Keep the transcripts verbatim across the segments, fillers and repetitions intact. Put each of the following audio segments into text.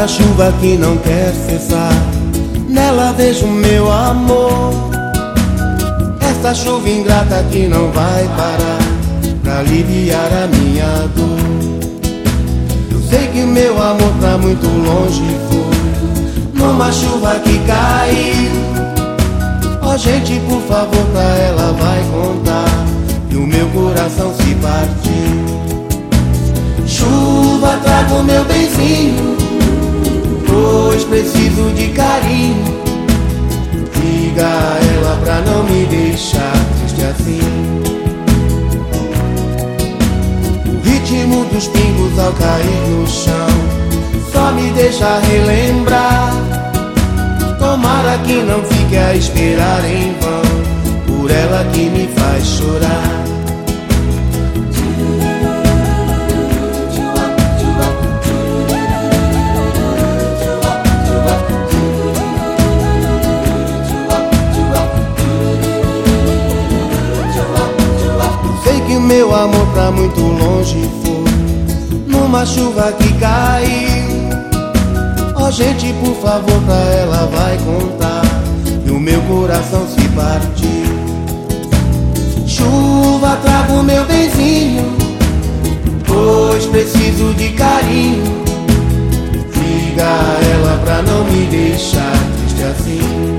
Essa chuva que não quer cessar, nela vejo meu amor. Essa chuva ingrata que não vai parar pra aliviar a minha dor. Eu sei que meu amor pra muito longe foi, numa chuva que caiu. Ó oh, gente, por favor, pra ela vai contar que o meu coração se partiu. Chuva, traga o meu benzinho, pois preciso de carinho. Diga a ela pra não me deixar triste assim. O ritmo dos pingos ao cair no chão só me deixa relembrar. Tomara que não fique a esperar em vão, por ela que me faz chorar. Meu amor pra muito longe foi, numa chuva que caiu. Ó oh, gente, por favor, pra ela vai contar que o meu coração se partiu. Chuva, traga o meu benzinho, pois preciso de carinho. Diga a ela pra não me deixar triste assim.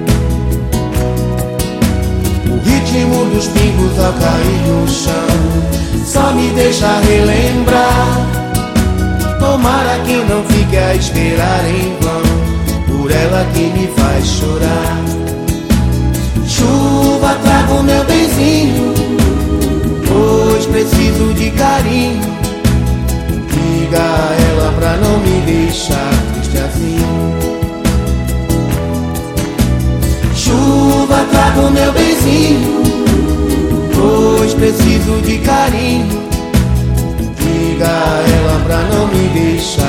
O ritmo dos pingos ao cair no chão só me deixa relembrar. Tomara que não fique a esperar em vão, por ela que me faz chorar. Chuva, traga o meu benzinho, pois preciso de carinho. Diga a ela pra não me deixar triste assim. Chuva, traga o meu benzinho, pois preciso de carinho. Diga a ela pra não me deixar